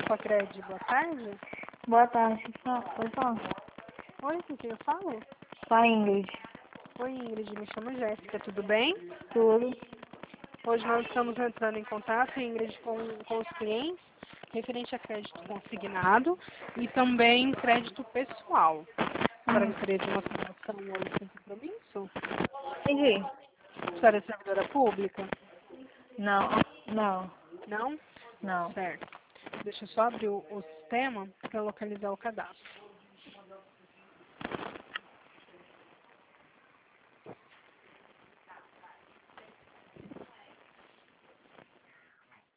Facred, boa tarde. Boa tarde, pode falar. Oi, com quem eu falo? Com a Ingrid. Oi, Ingrid, me chamo Jéssica, tudo bem? Tudo. Hoje nós estamos entrando em contato, Ingrid, com os clientes, referente a crédito consignado e também crédito pessoal. A senhora gostaria de uma situação hoje sem compromisso? Entendi. A senhora é servidora pública? Não, não, Não? não. Certo. Deixa eu só abrir o sistema para localizar o cadastro.